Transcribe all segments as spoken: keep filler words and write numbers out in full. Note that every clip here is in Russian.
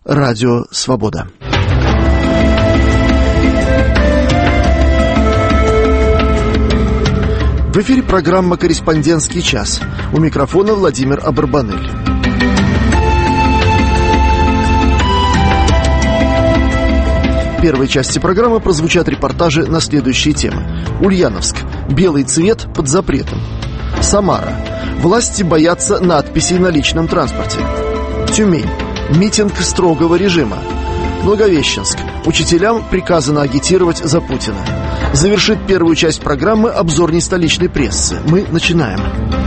Радио Свобода. В эфире программа «Корреспондентский час». У микрофона Владимир Абарбанель. В первой части программы прозвучат репортажи на следующие темы. Ульяновск. Белый цвет под запретом. Самара. Власти боятся надписей на личном транспорте. Тюмень. Митинг строгого режима. Благовещенск. Учителям приказано агитировать за Путина. Завершит первую часть программы обзор нестоличной прессы. Мы начинаем.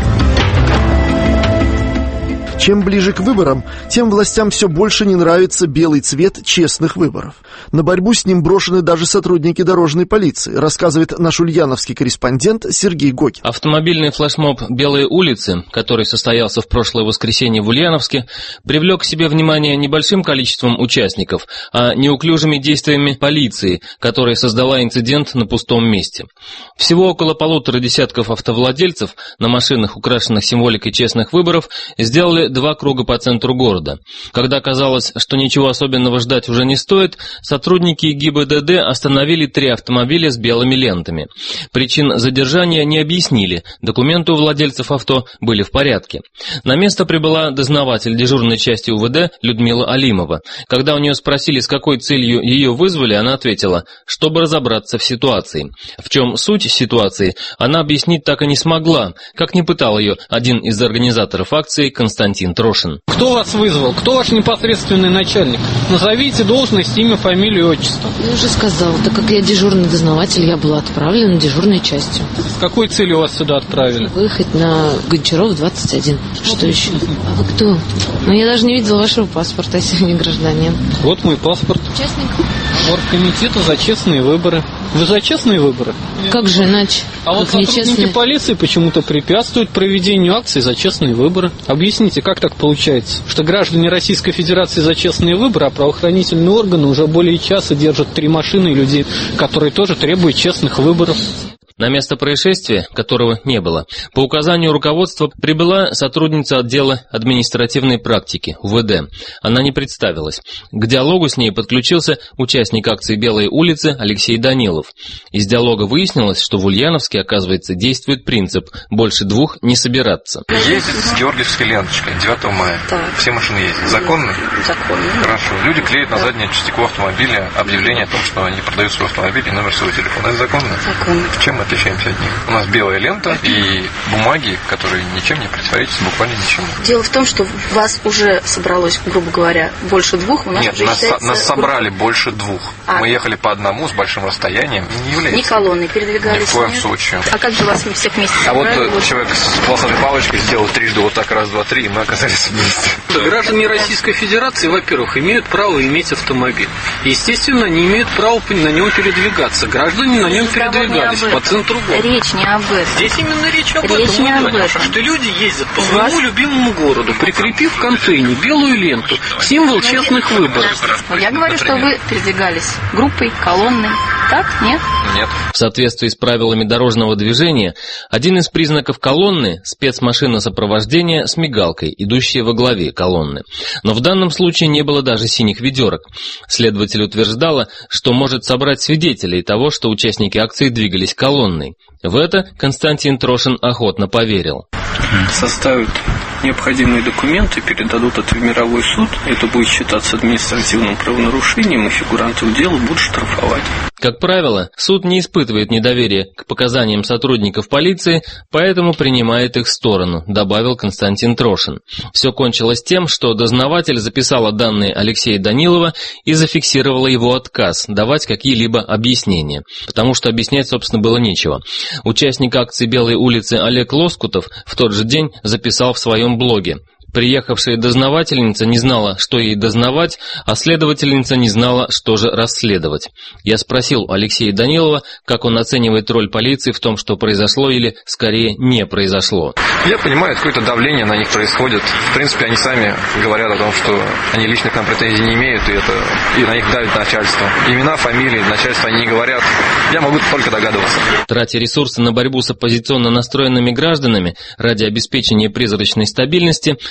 Чем ближе к выборам, тем властям все больше не нравится белый цвет честных выборов. На борьбу с ним брошены даже сотрудники дорожной полиции, рассказывает наш ульяновский корреспондент Сергей Гокин. Автомобильный флешмоб «Белые улицы», который состоялся в прошлое воскресенье в Ульяновске, привлек к себе внимание небольшим количеством участников, а неуклюжими действиями полиции, которая создала инцидент на пустом месте. Всего около полутора десятков автовладельцев на машинах, украшенных символикой честных выборов, сделали два круга по центру города. Когда казалось, что ничего особенного ждать уже не стоит, сотрудники ГИБДД остановили три автомобиля с белыми лентами. Причин задержания не объяснили, документы у владельцев авто были в порядке. На место прибыла дознаватель дежурной части УВД Людмила Алимова. Когда у нее спросили, с какой целью ее вызвали, она ответила, чтобы разобраться в ситуации. В чем суть ситуации, она объяснить так и не смогла, как не пытал ее один из организаторов акции Константин Трошин. Кто вас вызвал? Кто ваш непосредственный начальник? Назовите должность, имя, фамилию, отчество. Я уже сказала, так как я дежурный дознаватель, я была отправлена дежурной частью. С какой целью вас сюда отправили? Выехать на Гончарова, двадцать один. Что еще? А вы кто? Ну, я даже не видела вашего паспорта, если не гражданин. Вот мой паспорт. Участник? Оргкомитета за честные выборы. Вы за честные выборы? Как же иначе? А вот сотрудники нечестные полиции почему-то препятствуют проведению акций за честные выборы. Объясните, как так получается, что граждане Российской Федерации за честные выборы, а правоохранительные органы уже более часа держат три машины и людей, которые тоже требуют честных выборов? На место происшествия, которого не было, по указанию руководства прибыла сотрудница отдела административной практики УВД. Она не представилась. К диалогу с ней подключился участник акции «Белые улицы» Алексей Данилов. Из диалога выяснилось, что в Ульяновске, оказывается, действует принцип «больше двух не собираться». Ездит с георгиевской ленточкой девятого мая. Так. Все машины ездят. Законно? Законно. Хорошо. Люди клеят на заднее стекло автомобиля объявление о том, что они продают свой автомобиль и номер своего телефона. Это законно? Законно. В чем это? Отличаемся от них. У нас белая лента и бумаги, которые ничем не противоречат, буквально ничему. Дело в том, что вас уже собралось, грубо говоря, больше двух. У нас Нет, уже нас, считается... нас собрали больше двух. А. Мы ехали по одному с большим расстоянием. Не является. Не колонны передвигались. Ни в коем нет? случае. А как же вас мы всех вместе собрали? А вот вот человек с волосатой палочкой сделал трижды вот так, раз, два, три, и мы оказались вместе. Граждане Российской Федерации, во-первых, имеют право иметь автомобиль. Естественно, они имеют право на нем передвигаться. Граждане на нем передвигались по центру города. Речь не об этом. Здесь именно речь об речь этом. Не об этом. Что люди ездят по своему вас... любимому городу, прикрепив к антенне белую ленту, символ честных выборов. Я говорю, что вы передвигались группой, колонной. Так? Нет? Нет. В соответствии с правилами дорожного движения, один из признаков колонны – спецмашина сопровождения с мигалкой, идущая во главе колонны. Но в данном случае не было даже синих ведерок. Следователь утверждала, что может собрать свидетелей того, что участники акции двигались колонной. В это Константин Трошин охотно поверил. Составят необходимые документы, передадут это в мировой суд. Это будет считаться административным правонарушением, и фигурантов дела будут штрафовать. Как правило, суд не испытывает недоверия к показаниям сотрудников полиции, поэтому принимает их сторону, добавил Константин Трошин. Все кончилось тем, что дознаватель записала данные Алексея Данилова и зафиксировала его отказ давать какие-либо объяснения, потому что объяснять, собственно, было нечего. Участник акции «Белые улицы» Олег Лоскутов в тот же день записал в своем блоге: Приехавшая дознавательница не знала, что ей дознавать, а следовательница не знала, что же расследовать. Я спросил Алексея Данилова, как он оценивает роль полиции в том, что произошло или, скорее, не произошло. Я понимаю, какое-то давление на них происходит. В принципе, они сами говорят о том, что они лично к нам претензий не имеют, и, это, и на них давит начальство. Имена, фамилии, начальство они не говорят. Я могу только догадываться. Тратя ресурсы на борьбу с оппозиционно настроенными гражданами ради обеспечения призрачной стабильности,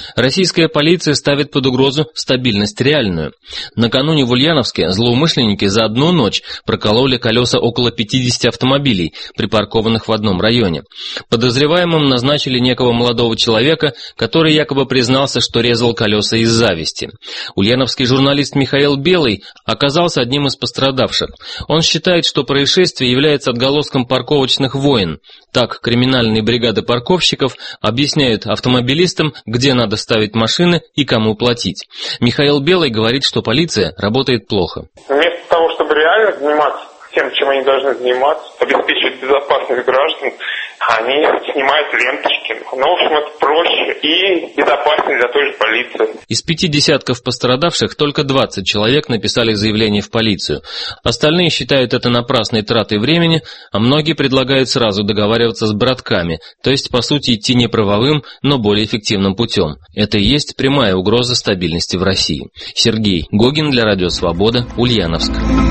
Российская полиция ставит под угрозу стабильность реальную. Накануне в Ульяновске злоумышленники за одну ночь прокололи колеса около пятидесяти автомобилей, припаркованных в одном районе. Подозреваемым назначили некого молодого человека, который якобы признался, что резал колеса из зависти. Ульяновский журналист Михаил Белый оказался одним из пострадавших. Он считает, что происшествие является отголоском парковочных войн. Так, криминальные бригады парковщиков объясняют автомобилистам, где надо ставить машины и кому платить. Михаил Белый говорит, что полиция работает плохо. Вместо того, чтобы реально заниматься тем, чем они должны заниматься, обеспечивать безопасность граждан, они снимают ленточки. Ну, в общем, это проще и безопаснее для той же полиции. Из пяти десятков пострадавших только двадцать человек написали заявление в полицию. Остальные считают это напрасной тратой времени, а многие предлагают сразу договариваться с братками, то есть, по сути, идти не правовым, но более эффективным путем. Это и есть прямая угроза стабильности в России. Сергей Гогин для Радио Свобода, Ульяновск.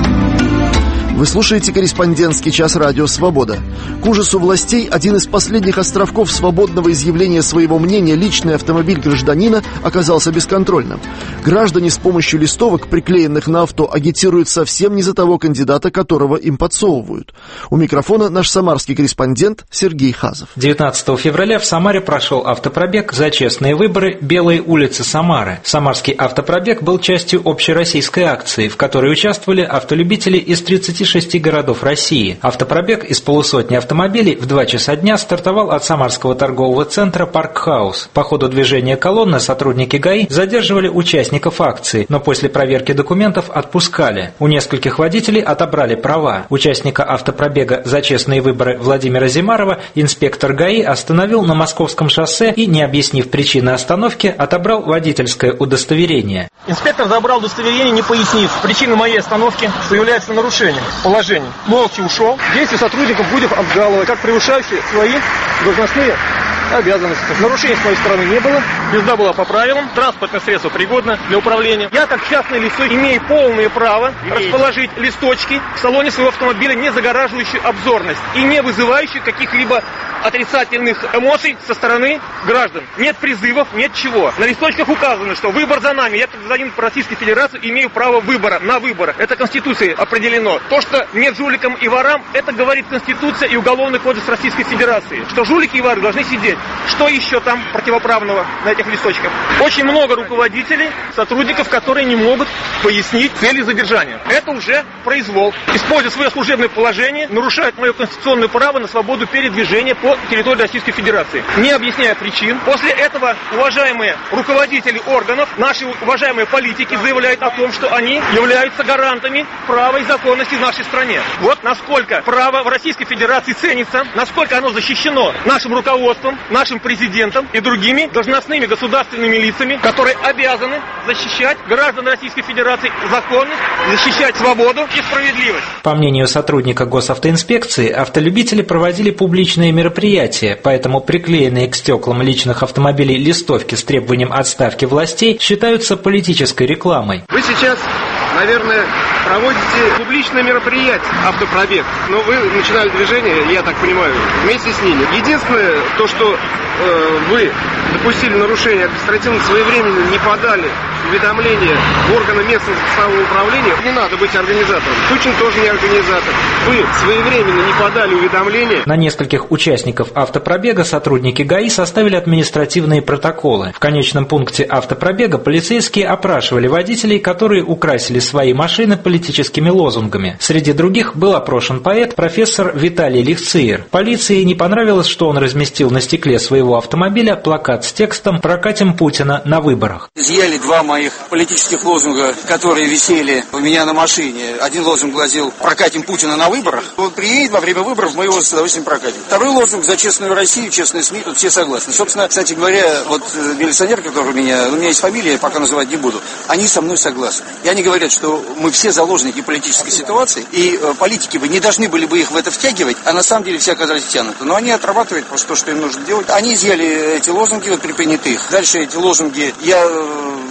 Вы слушаете «Корреспондентский час» Радио Свобода. К ужасу властей один из последних островков свободного изъявления своего мнения, личный автомобиль гражданина, оказался бесконтрольным. Граждане с помощью листовок, приклеенных на авто, агитируют совсем не за того кандидата, которого им подсовывают. У микрофона наш самарский корреспондент Сергей Хазов. девятнадцатого февраля в Самаре прошел автопробег за честные выборы «Белые улицы Самары». Самарский автопробег был частью общероссийской акции, в которой участвовали автолюбители из тридцати шести городов России. Автопробег из полусотни автомобилей в два часа дня стартовал от Самарского торгового центра «Паркхаус». По ходу движения колонны сотрудники ГАИ задерживали участников акции, но после проверки документов отпускали. У нескольких водителей отобрали права. Участника автопробега за честные выборы Владимира Зимарова инспектор ГАИ остановил на Московском шоссе и, не объяснив причины остановки, отобрал водительское удостоверение. Инспектор забрал удостоверение, не пояснив причины моей остановки, что является нарушением положений. Молча ушел. Действия сотрудников будем обжаловать, как превышающие свои должностные обязанности. Нарушений с моей стороны не было. Езда была по правилам. Транспортное средство пригодно для управления. Я, как частное лицо, имею полное право Имеете. расположить листочки в салоне своего автомобиля, не загораживающие обзорность и не вызывающие каких-либо отрицательных эмоций со стороны граждан. Нет призывов, нет чего. На листочках указано, что выбор за нами. Я, как гражданин Российской Федерации, имею право выбора на выбор. Это Конституцией определено. То, что нет жуликам и ворам, это говорит Конституция и Уголовный кодекс Российской Федерации. Что жулики и воры должны сидеть. Что еще там противоправного на этих листочках? Очень много руководителей, сотрудников, которые не могут пояснить цели задержания. Это уже произвол. Используя свое служебное положение, нарушает мое конституционное право на свободу передвижения по территории Российской Федерации, не объясняя причин. После этого уважаемые руководители органов, наши уважаемые политики заявляют о том, что они являются гарантами права и законности в нашей стране. Вот насколько право в Российской Федерации ценится, насколько оно защищено нашим руководством, нашим президентом и другими должностными государственными лицами, которые обязаны защищать граждан Российской Федерации законность, защищать свободу и справедливость. По мнению сотрудника госавтоинспекции, автолюбители проводили публичные мероприятия, поэтому приклеенные к стеклам личных автомобилей листовки с требованием отставки властей считаются политической рекламой. Вы сейчас, наверное, проводите публичное мероприятие, автопробег, но вы начинали движение, я так понимаю, вместе с ними. Единственное, то, что э, вы допустили нарушение, административно своевременно не подали уведомление в органы местного самоуправления, не надо быть организатором. Тучин тоже не организатор. Вы своевременно не подали уведомление. На нескольких участников автопробега сотрудники ГАИ составили административные протоколы. В конечном пункте автопробега полицейские опрашивали водителей, которые украсили свои машины политическими лозунгами. Среди других был опрошен поэт профессор Виталий Лихциер. Полиции не понравилось, что он разместил на стекле своего автомобиля плакат с текстом «Прокатим Путина на выборах». Изъяли два моих политических лозунга, которые висели у меня на машине. Один лозунг гласил «Прокатим Путина на выборах». Он приедет во время выборов, мы его с удовольствием прокатим. Второй лозунг «За честную Россию, честные СМИ», тут все согласны. Собственно, кстати говоря, вот милиционер, который у меня, у меня есть фамилия, я пока называть не буду, они со мной согласны. И они говорят, что мы все заложники политической ситуации, и э, политики бы не должны были бы их в это втягивать, а на самом деле все оказались втянуты. Но они отрабатывают просто то, что им нужно делать. Они изъяли эти лозунги, вот приприняты их. Дальше эти лозунги я... Э,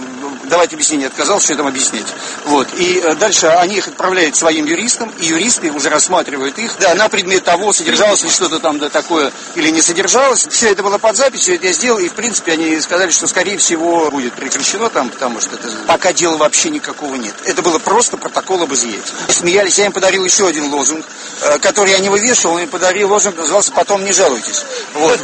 давать объяснение отказался, что там объяснять. Вот. И дальше они их отправляют своим юристам, и юристы уже рассматривают их, да, на предмет того, содержалось ли что-то там да, такое или не содержалось. Все это было под запись, все это я сделал, и в принципе они сказали, что скорее всего будет прекращено там, потому что это, пока дела вообще никакого нет. Это было просто протокол об изъятии. Смеялись, я им подарил еще один лозунг, который я не вывешивал, он им подарил лозунг, назывался «Потом не жалуйтесь». Вот.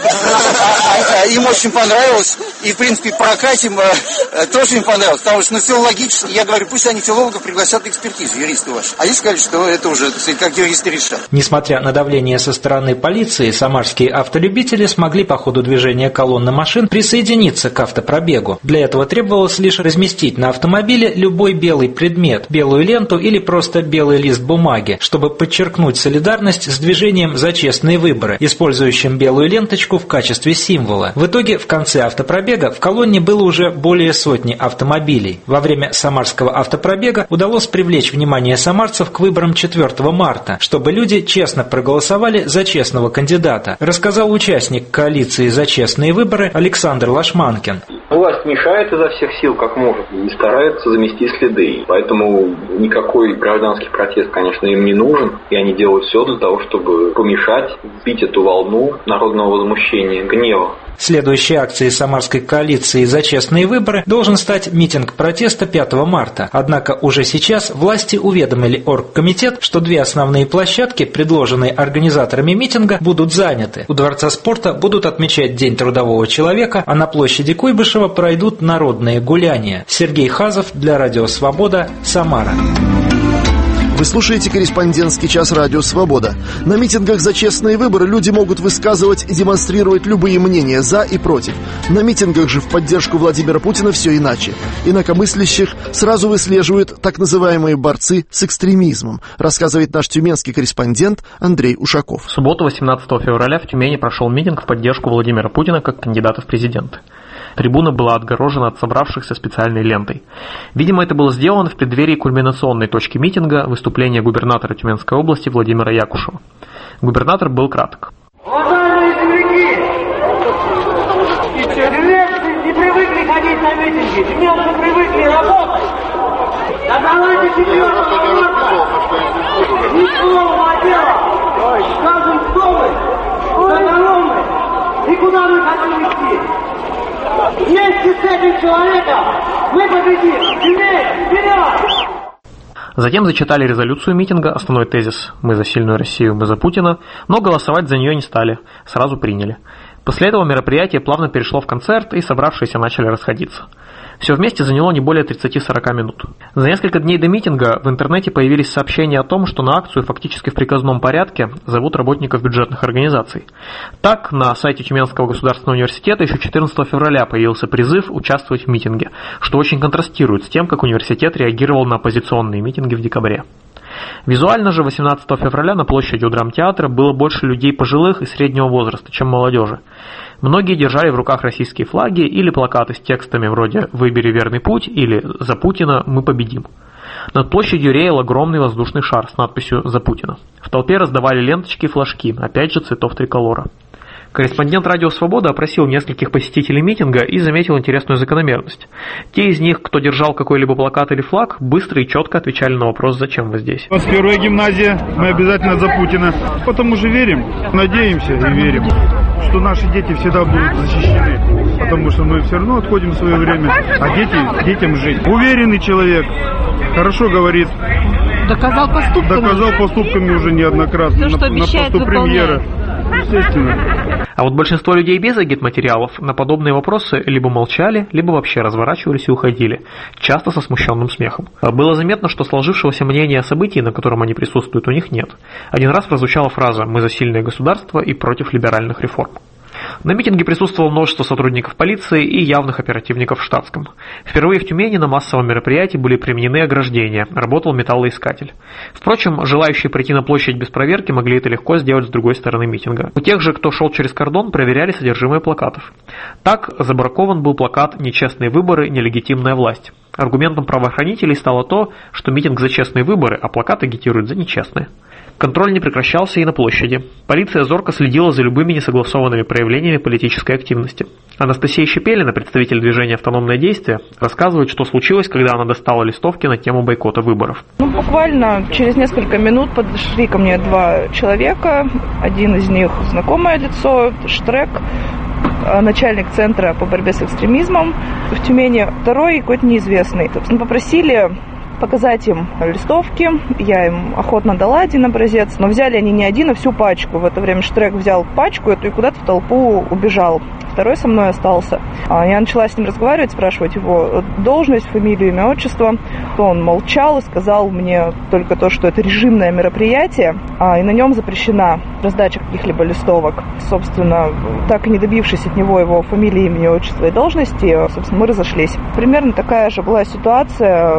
Им очень понравилось, и в принципе прокатим тоже им понравилось, потому что ну, филологически, я говорю, пусть они филологов пригласят на экспертизу, юристы ваши. А они сказали, что это уже, так сказать, как юристы решат. Несмотря на давление со стороны полиции, самарские автолюбители смогли по ходу движения колонны машин присоединиться к автопробегу. Для этого требовалось лишь разместить на автомобиле любой белый предмет, белую ленту или просто белый лист бумаги, чтобы подчеркнуть солидарность с движением «За честные выборы», использующим белую ленточку в качестве символа. В итоге в конце автопробега в колонне было уже более сотни автомобилей. Во время самарского автопробега удалось привлечь внимание самарцев к выборам четвёртого марта, чтобы люди честно проголосовали за честного кандидата, рассказал участник коалиции «За честные выборы» Александр Лашманкин. Власть мешает изо всех сил, как может, и старается замести следы. Поэтому никакой гражданский протест, конечно, им не нужен. И они делают все для того, чтобы помешать, сбить эту волну народного возмущения, гнева. Следующей акцией самарской коалиции «За честные выборы» должен стать митинг протеста пятого марта. Однако уже сейчас власти уведомили оргкомитет, что две основные площадки, предложенные организаторами митинга, будут заняты. У Дворца спорта будут отмечать День трудового человека, а на площади Куйбышева пройдут народные гуляния. Сергей Хазов для Радио Свобода, Самара. Вы слушаете «Корреспондентский час» Радио «Свобода». На митингах за честные выборы люди могут высказывать и демонстрировать любые мнения «за» и «против». На митингах же в поддержку Владимира Путина все иначе. Инакомыслящих сразу выслеживают так называемые борцы с экстремизмом, рассказывает наш тюменский корреспондент Андрей Ушаков. В субботу, восемнадцатого февраля, в Тюмени прошел митинг в поддержку Владимира Путина как кандидата в президенты. Трибуна была отгорожена от собравшихся специальной лентой. Видимо, это было сделано в преддверии кульминационной точки митинга — выступления губернатора Тюменской области Владимира Якушева. Губернатор был краток. Уважаемые земляки, тюменцы не привыкли ходить на митинги, тюменцы привыкли работать. Да давайте четвёртого марта ни слова дела, скажем, кто мы, за мы и куда мы хотим идти. Вместе с этим человеком мы победим! Вперед! Вперед! Затем зачитали резолюцию митинга, основной тезис «Мы за сильную Россию, мы за Путина», но голосовать за нее не стали, сразу приняли. После этого мероприятие плавно перешло в концерт, и собравшиеся начали расходиться. Все вместе заняло не более тридцати-сорока минут. За несколько дней до митинга в интернете появились сообщения о том, что на акцию фактически в приказном порядке зовут работников бюджетных организаций. Так, на сайте Тюменского государственного университета еще четырнадцатого февраля появился призыв участвовать в митинге, что очень контрастирует с тем, как университет реагировал на оппозиционные митинги в декабре. Визуально же восемнадцатого февраля на площади у драмтеатра было больше людей пожилых и среднего возраста, чем молодежи. Многие держали в руках российские флаги или плакаты с текстами вроде «Выбери верный путь» или «За Путина мы победим». Над площадью реял огромный воздушный шар с надписью «За Путина». В толпе раздавали ленточки и флажки, опять же цветов триколора. Корреспондент Радио Свобода опросил нескольких посетителей митинга и заметил интересную закономерность. Те из них, кто держал какой-либо плакат или флаг, быстро и четко отвечали на вопрос «Зачем вы здесь?». У нас первая гимназия, мы обязательно за Путина. Потому же верим, надеемся и верим, что наши дети всегда будут защищены. Потому что мы все равно отходим в свое время, а дети, детям жить. Уверенный человек, хорошо говорит. Доказал поступками. Доказал поступками уже неоднократно. То, что на, на посту премьера. Естественно. А вот большинство людей без агитматериалов на подобные вопросы либо молчали, либо вообще разворачивались и уходили, часто со смущенным смехом. Было заметно, что сложившегося мнения о событии, на котором они присутствуют, у них нет. Один раз прозвучала фраза «Мы за сильное государство и против либеральных реформ». На митинге присутствовало множество сотрудников полиции и явных оперативников в штатском. Впервые в Тюмени на массовом мероприятии были применены ограждения, работал металлоискатель. Впрочем, желающие прийти на площадь без проверки могли это легко сделать с другой стороны митинга. У тех же, кто шел через кордон, проверяли содержимое плакатов. Так забракован был плакат «Нечестные выборы, нелегитимная власть». Аргументом правоохранителей стало то, что митинг за честные выборы, а плакат агитирует за нечестные. Контроль не прекращался и на площади. Полиция зорко следила за любыми несогласованными проявлениями политической активности. Анастасия Щепелина, представитель движения «Автономное действие», рассказывает, что случилось, когда она достала листовки на тему бойкота выборов. Ну, буквально через несколько минут подошли ко мне два человека. Один из них знакомое лицо, Штрек, начальник центра по борьбе с экстремизмом в Тюмени. Второй какой-то неизвестный. Собственно, попросили показать им листовки. Я им охотно дала один образец, но взяли они не один, а всю пачку. В это время Штрек взял пачку эту и куда-то в толпу убежал. Второй со мной остался. Я начала с ним разговаривать, спрашивать его должность, фамилию, имя, отчество. Он молчал и сказал мне только то, что это режимное мероприятие, и на нем запрещена раздача каких-либо листовок. Собственно, так и не добившись от него его фамилии, имени, отчества и должности, собственно, мы разошлись. Примерно такая же была ситуация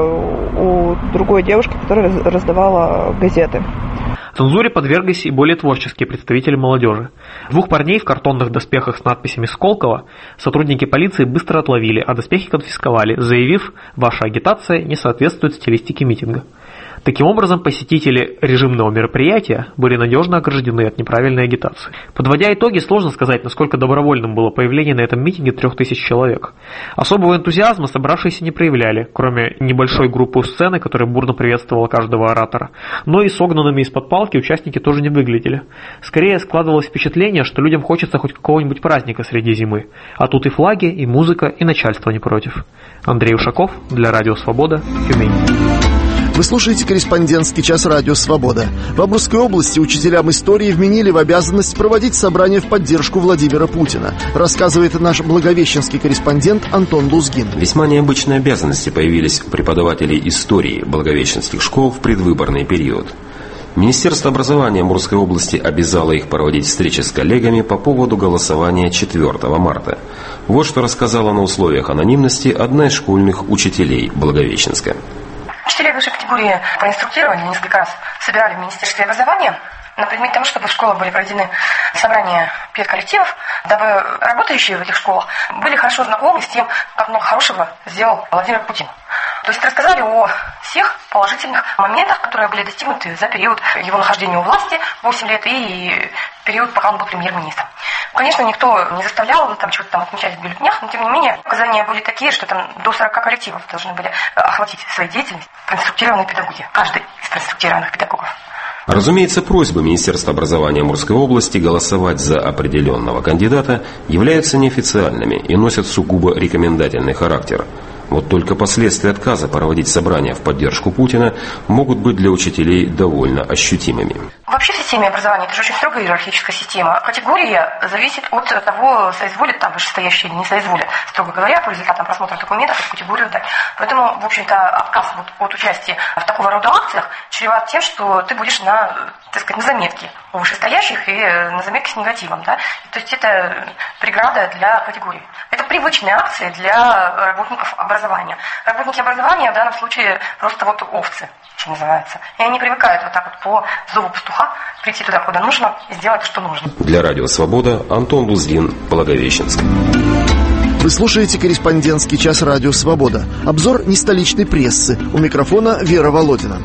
у другой девушки, которая раздавала газеты. Цензуре подверглись и более творческие представители молодежи. Двух парней в картонных доспехах с надписями «Сколково» сотрудники полиции быстро отловили, а доспехи конфисковали, заявив: «Ваша агитация не соответствует стилистике митинга». Таким образом, посетители режимного мероприятия были надежно ограждены от неправильной агитации. Подводя итоги, сложно сказать, насколько добровольным было появление на этом митинге трех тысяч человек. Особого энтузиазма собравшиеся не проявляли, кроме небольшой группы у сцены, которая бурно приветствовала каждого оратора. Но и согнанными из-под палки участники тоже не выглядели. Скорее складывалось впечатление, что людям хочется хоть какого-нибудь праздника среди зимы. А тут и флаги, и музыка, и начальство не против. Андрей Ушаков для Радио Свобода, Тюмень. Вы слушаете «Корреспондентский час» Радио «Свобода». В Амурской области учителям истории вменили в обязанность проводить собрания в поддержку Владимира Путина, рассказывает наш благовещенский корреспондент Антон Лузгин. Весьма необычные обязанности появились у преподавателей истории благовещенских школ в предвыборный период. Министерство образования Амурской области обязало их проводить встречи с коллегами по поводу голосования четвёртого марта. Вот что рассказала на условиях анонимности одна из школьных учителей Благовещенска. Учителей высшей категории проинструктировали несколько раз, собирали в Министерстве образования на предмет того, чтобы в школах были проведены собрания педколлективов, дабы работающие в этих школах были хорошо знакомы с тем, как много хорошего сделал Владимир Путин. То есть рассказали о всех положительных моментах, которые были достигнуты за период его нахождения у власти, восемь лет, и период, пока он был премьер-министром. Конечно, никто не заставлял ну, там что-то там отмечать в бюллетенях, но тем не менее указания были такие, что там до сорока коллективов должны были охватить своей деятельностью проинструктированные педагоги, каждый из проинструктированных педагогов. Разумеется, просьбы Министерства образования Амурской области голосовать за определенного кандидата являются неофициальными и носят сугубо рекомендательный характер. Вот только последствия отказа проводить собрания в поддержку Путина могут быть для учителей довольно ощутимыми. Вообще в системе образования это же очень строгая иерархическая система. Категория зависит от того, соизволит там вышестоящий или не соизволит, строго говоря, по результатам просмотра документов эту категорию дать. Поэтому, в общем-то, отказ вот от участия в такого рода акциях чреват тем, что ты будешь на, так сказать, на заметке у вышестоящих и на заметке с негативом. Да? То есть это преграда для категории. Это привычные акции для работников образования. Работники образования в данном случае просто вот овцы, что называется. И они привыкают вот так вот по зову пастуха прийти туда, куда нужно, и сделать то, что нужно. Для Радио Свобода Антон Лузгин, Благовещенск. Вы слушаете «Корреспондентский час» Радио Свобода. Обзор нестоличной прессы. У микрофона Вера Володина.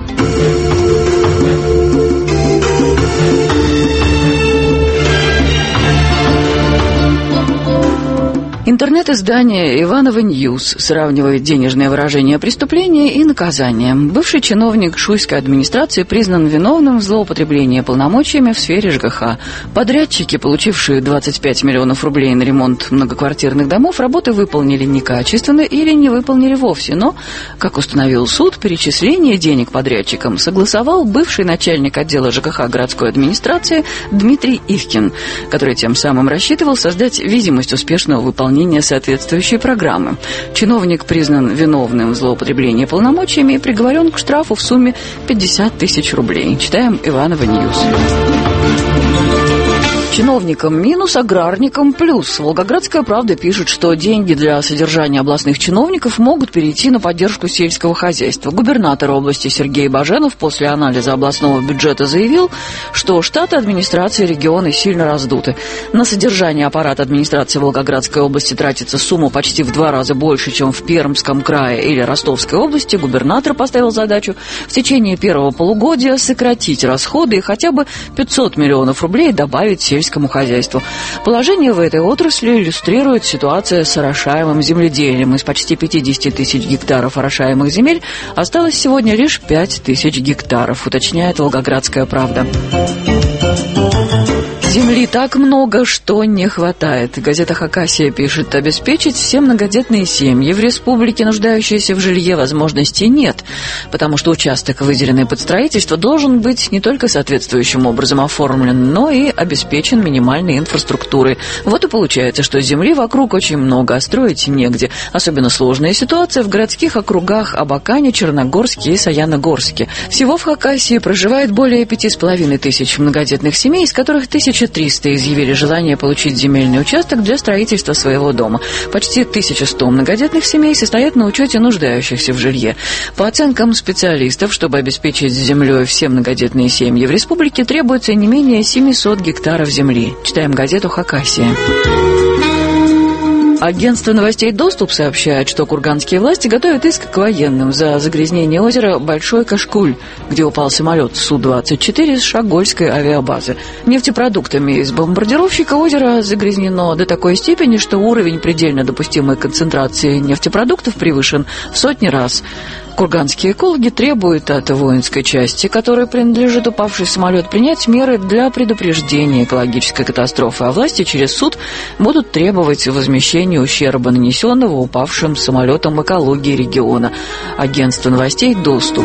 Интернет-издание «Иваново Ньюс» сравнивает денежное выражение преступления и наказания. Бывший чиновник шуйской администрации признан виновным в злоупотреблении полномочиями в сфере ЖКХ. Подрядчики, получившие двадцать пять миллионов рублей на ремонт многоквартирных домов, работы выполнили некачественно или не выполнили вовсе. Но, как установил суд, перечисление денег подрядчикам согласовал бывший начальник отдела ЖКХ городской администрации Дмитрий Ивкин, который тем самым рассчитывал создать видимость успешного выполнения соответствующей программы. Чиновник признан виновным в злоупотреблении полномочиями и приговорен к штрафу в сумме пятьдесят тысяч рублей. Читаем «Иваново Ньюс». Чиновникам минус, аграрникам плюс. Волгоградская правда пишет, что деньги для содержания областных чиновников могут перейти на поддержку сельского хозяйства. Губернатор области Сергей Баженов после анализа областного бюджета заявил, что штаты администрации региона сильно раздуты. На содержание аппарата администрации Волгоградской области тратится сумма почти в два раза больше, чем в Пермском крае или Ростовской области. Губернатор поставил задачу в течение первого полугодия сократить расходы и хотя бы пятьсот миллионов рублей добавить сельскому хозяйству. Положение в этой отрасли иллюстрирует ситуация с орошаемым земледелием. Из почти пятьдесят тысяч гектаров орошаемых земель осталось сегодня лишь пять тысяч гектаров, уточняет Волгоградская правда. Земли так много, что не хватает. Газета «Хакасия» пишет: обеспечить все многодетные семьи в республике, нуждающиеся в жилье, возможностей нет, потому что участок, выделенный под строительство, должен быть не только соответствующим образом оформлен, но и обеспечен минимальной инфраструктурой. Вот и получается, что земли вокруг очень много, а строить негде. Особенно сложная ситуация в городских округах Абакане, Черногорске и Саяногорске. Всего в Хакасии проживает более пяти с половиной тысяч многодетных семей, из которых тысяча триста изъявили желание получить земельный участок для строительства своего дома. Почти тысяча сто многодетных семей состоят на учете нуждающихся в жилье. По оценкам специалистов, чтобы обеспечить землей все многодетные семьи в республике, требуется не менее семьсот гектаров земли. Читаем газету «Хакасия». Агентство новостей «Доступ» сообщает, что курганские власти готовят иск к военным за загрязнение озера Большой Кашкуль, где упал самолет Су двадцать четыре с Шагольской авиабазы. Нефтепродуктами из бомбардировщика озеро загрязнено до такой степени, что уровень предельно допустимой концентрации нефтепродуктов превышен в сотни раз. Курганские экологи требуют от воинской части, которой принадлежит упавший самолет, принять меры для предупреждения экологической катастрофы, а власти через суд будут требовать возмещения ущерба, нанесенного упавшим самолетом экологии региона. Агентство новостей «Доступ».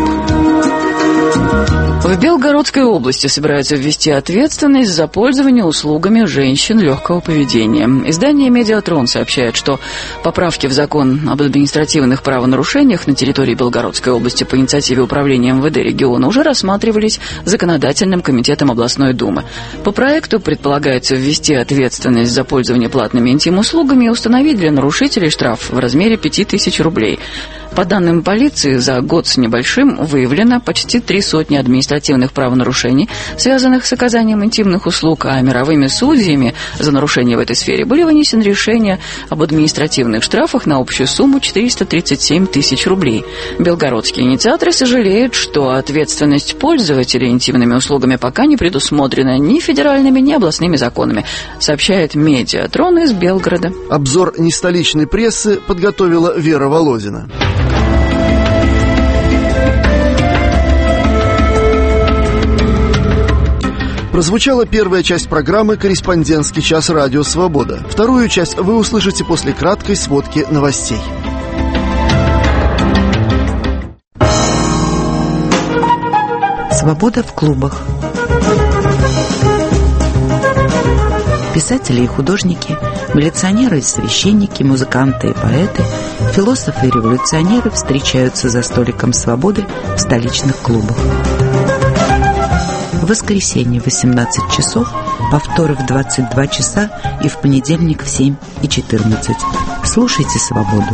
В Белгородской области собираются ввести ответственность за пользование услугами женщин легкого поведения. Издание «Медиатрон» сообщает, что поправки в закон об административных правонарушениях на территории Белгородской области по инициативе управления эм вэ дэ региона уже рассматривались законодательным комитетом областной думы. По проекту предполагается ввести ответственность за пользование платными интим-услугами и установить для нарушителей штраф в размере пяти тысяч рублей. По данным полиции, за год с небольшим выявлено почти три сотни административных правонарушений, связанных с оказанием интимных услуг, а мировыми судьями за нарушения в этой сфере были вынесены решения об административных штрафах на общую сумму четыреста тридцать семь тысяч рублей. Белгородские инициаторы сожалеют, что ответственность пользователей интимными услугами пока не предусмотрена ни федеральными, ни областными законами, сообщает «Медиатрон» из Белгорода. Обзор нестоличной прессы подготовила Вера Володина. Прозвучала первая часть программы «Корреспондентский час. Радио Свобода». Вторую часть вы услышите после краткой сводки новостей. Свобода в клубах. Писатели и художники, милиционеры и священники, музыканты и поэты, философы и революционеры встречаются за столиком свободы в столичных клубах. В воскресенье в восемнадцать часов, повторы в двадцать два часа и в понедельник в семь и четырнадцать. Слушайте «Свободу».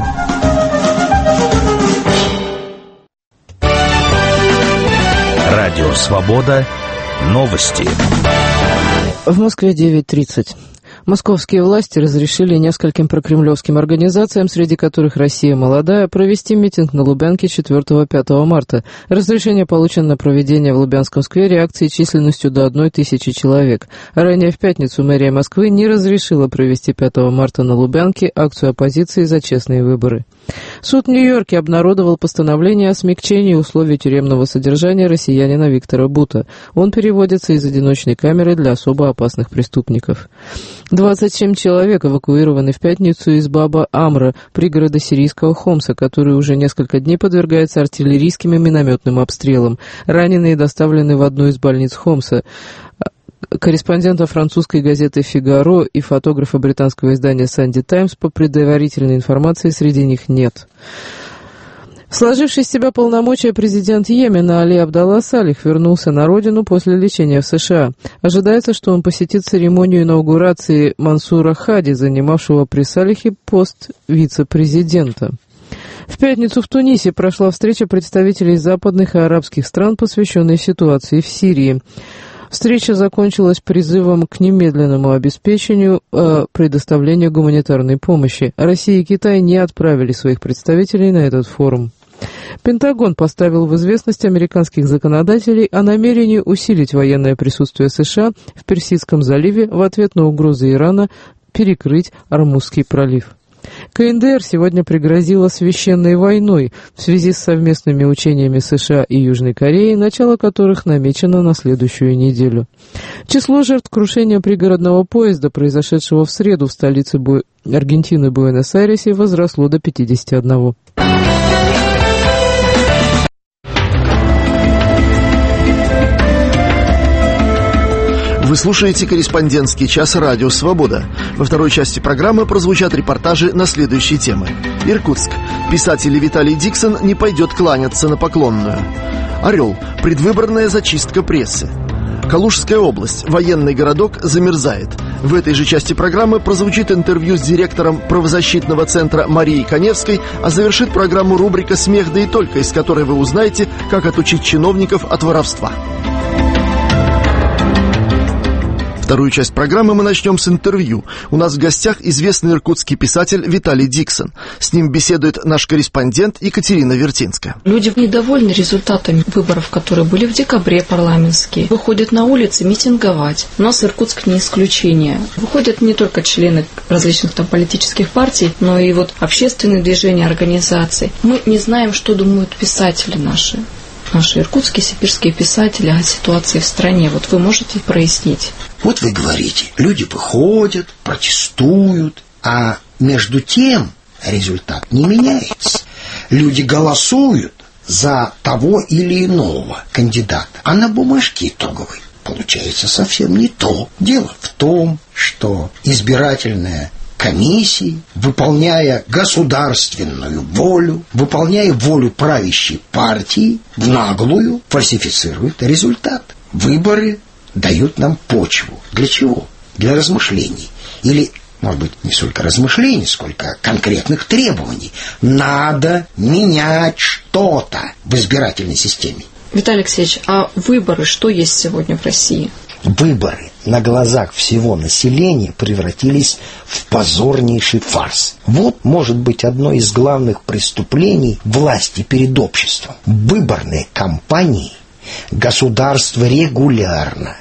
Радио «Свобода». Новости. В Москве девять тридцать. Московские власти разрешили нескольким прокремлевским организациям, среди которых «Россия молодая», провести митинг на Лубянке четвёртого-пятого марта. Разрешение получено на проведение в Лубянском сквере акции численностью до одной тысячи человек. Ранее в пятницу мэрия Москвы не разрешила провести пятого марта на Лубянке акцию оппозиции за честные выборы. Суд в Нью-Йорке обнародовал постановление о смягчении условий тюремного содержания россиянина Виктора Бута. Он переводится из одиночной камеры для особо опасных преступников. двадцать семь человек эвакуированы в пятницу из Баба-Амра, пригорода сирийского Хомса, который уже несколько дней подвергается артиллерийским и минометным обстрелам. Раненые доставлены в одну из больниц Хомса. Корреспондента французской газеты «Фигаро» и фотографа британского издания «Санди Таймс» по предварительной информации среди них нет. Сложивший из себя полномочия президент Йемена Али Абдалла Салих вернулся на родину после лечения в США. Ожидается, что он посетит церемонию инаугурации Мансура Хади, занимавшего при Салихе пост вице-президента. В пятницу в Тунисе прошла встреча представителей западных и арабских стран, посвященной ситуации в Сирии. Встреча закончилась призывом к немедленному обеспечению э, предоставления гуманитарной помощи. Россия и Китай не отправили своих представителей на этот форум. Пентагон поставил в известность американских законодателей о намерении усилить военное присутствие США в Персидском заливе в ответ на угрозы Ирана перекрыть Ормузский пролив. КНДР сегодня пригрозила священной войной в связи с совместными учениями США и Южной Кореи, начало которых намечено на следующую неделю. Число жертв крушения пригородного поезда, произошедшего в среду в столице Бу... Аргентины Буэнос-Айресе, возросло до пятидесяти одного. Вы слушаете «Корреспондентский час» радио «Свобода». Во второй части программы прозвучат репортажи на следующие темы. Иркутск. Писатель Виталий Диксон не пойдет кланяться на Поклонную. Орел. Предвыборная зачистка прессы. Калужская область. Военный городок замерзает. В этой же части программы прозвучит интервью с директором правозащитного центра Марией Коневской, а завершит программу рубрика «Смех да и только», из которой вы узнаете, как отучить чиновников от воровства. Вторую часть программы мы начнем с интервью. У нас в гостях известный иркутский писатель Виталий Диксон. С ним беседует наш корреспондент Екатерина Вертинская. Люди недовольны результатами выборов, которые были в декабре парламентские. Выходят на улицы митинговать. У нас Иркутск не исключение. Выходят не только члены различных там политических партий, но и вот общественные движения, организации. Мы не знаем, что думают писатели наши. Наши иркутские, сибирские писатели о ситуации в стране. Вот вы можете прояснить? Вот вы говорите, люди выходят, протестуют, а между тем результат не меняется. Люди голосуют за того или иного кандидата, а на бумажке итоговой получается совсем не то. Дело в том, что избирательная комиссии, выполняя государственную волю, выполняя волю правящей партии, в наглую фальсифицирует результат. Выборы дают нам почву. Для чего? Для размышлений. Или, может быть, не столько размышлений, сколько конкретных требований. Надо менять что-то в избирательной системе. Виталий Алексеевич, а выборы что есть сегодня в России? Выборы на глазах всего населения превратились в позорнейший фарс. Вот может быть одно из главных преступлений власти перед обществом. Выборные кампании государство регулярно,